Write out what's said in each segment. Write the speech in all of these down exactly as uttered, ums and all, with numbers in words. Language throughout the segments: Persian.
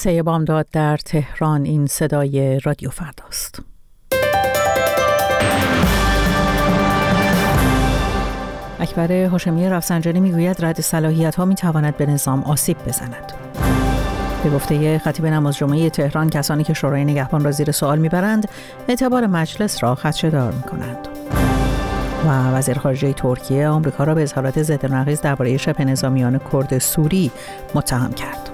سه بامداد در تهران. این صدای رادیو فرداست. اکبر هاشمی رفسنجانی میگوید رد صلاحیت‌ها میتواند به نظام آسیب بزند. به گفته خطیب نماز جمعه تهران، کسانی که شورای نگهبان را زیر سوال میبرند اعتبار مجلس را خدشه‌دار میکنند. و وزیر خارجه ترکیه آمریکا را به اظهارات ضد و نقیض درباره شبه نظامیان کرد سوری متهم کرد.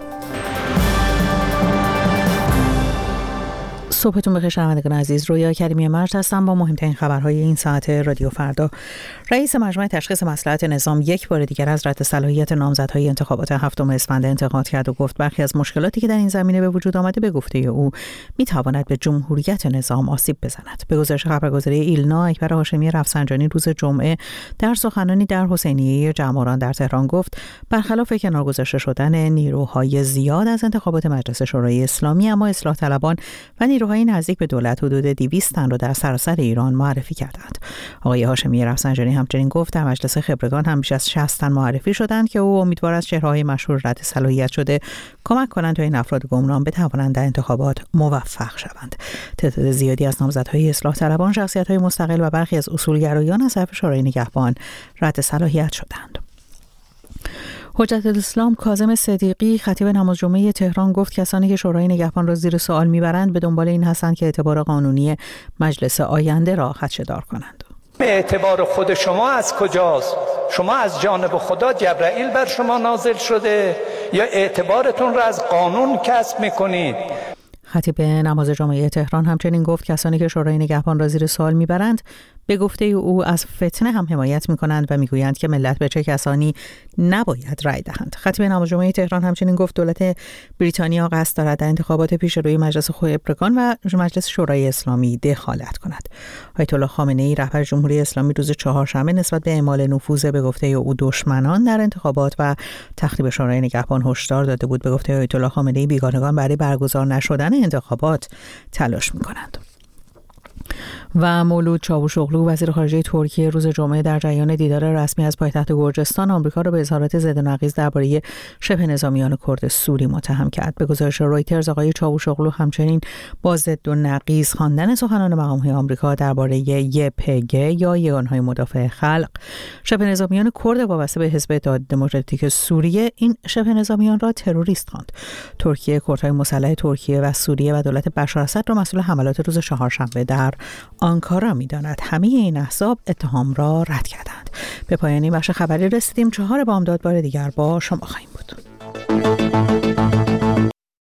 صبحتون بخیر شنوندگان عزیز، رویا کریمی مرد هستم با مهمترین خبرهای این ساعت رادیو فردا. رئیس مجمع تشخیص مصلحت نظام یک بار دیگر از رد صلاحیت نامزدهای انتخابات هفتم اسفند انتقاد کرد و گفت برخی از مشکلاتی که در این زمینه به وجود آمده به گفته او میتواند به جمهوریت نظام آسیب بزند. به گزارش خبرگزاری ایلنا، اکبر هاشمی رفسنجانی روز جمعه در سخنرانی در حسینیه جمهوران در تهران گفت برخلاف کنار گذاشته شدن نیروهای زیاد از انتخابات مجلس شورای اسلامی، اما اصلاح طلبان و نیروهای نزدیک به دولت حدود دویست تن را در سراسر ایران معرفی کردند. آقای هاشمی رفسنجانی همچنین گفت در مجلس خبرگان هم بیش از شصت تن معرفی شدند که او امیدوار است چهره‌های مشهور رد صلاحیت شده کمک کنند تا این افراد گمنام بتوانند در انتخابات موفق شوند. تعداد زیادی از نامزدهای اصلاح طلبان، شخصیت‌های مستقل و برخی از اصولگرایان از طرف شورای نگهبان رد صلاحیت شدند. حجت الاسلام کاظم صدیقی خطیب نماز جمعه تهران گفت کسانی که شورای نگهبان را زیر سوال میبرند به دنبال این هستند که اعتبار قانونی مجلس آینده را خدشه‌دار کنند. اعتبار خود شما از کجاست؟ شما از جانب خدا جبرائیل بر شما نازل شده یا اعتبارتون را از قانون کسب میکنید؟ خطیب نماز جمعه تهران همچنین گفت کسانی که شورای نگهبان را زیر سوال میبرند به گفته او از فتنه هم حمایت میکنند و میگویند که ملت به چه کسانی نباید رأی دهند. خطیب نماز جمعه تهران همچنین گفت دولت بریتانیا قصد دارد در انتخابات پیش روی مجلس خبرگان و مجلس شورای اسلامی دخالت کند. آیت الله خامنه‌ای رهبر جمهوری اسلامی روز چهارشنبه نسبت به اعمال نفوذ به گفته او دشمنان در انتخابات و تخریب شورای نگهبان هشدار داده بود. به گفته آیت الله خامنه‌ای بیگانگان برای برگزار نشدن انتخابات تلاش میکنند. و مولود چاوشوغلو وزیر خارجه ترکیه روز جمعه در جریان دیدار رسمی از پایتخت گرجستان آمریکا را به اظهارات ضد و نقیض درباره شبه نظامیان کرد سوری متهم کرد. به گزارش رویترز آقای چاوشوغلو همچنین با ضد و نقیض خواندن سخنان مقام‌های آمریکا درباره ی پی جی یا یگانهای مدافع خلق شبه نظامیان کرد وابسته به حزب اتحاد دموکراتیک سوریه این شبه نظامیان را تروریست خواند. ترکیه کردهای مسلح ترکیه و سوریه و دولت بشار اسد را مسئول حملات روز چهارشنبه در آنکارا می‌داند. همه این احزاب اتهام را رد کردند. به پایان این بخش خبری رسیدیم. چهار بامداد بار دیگر با شما خواهیم بود.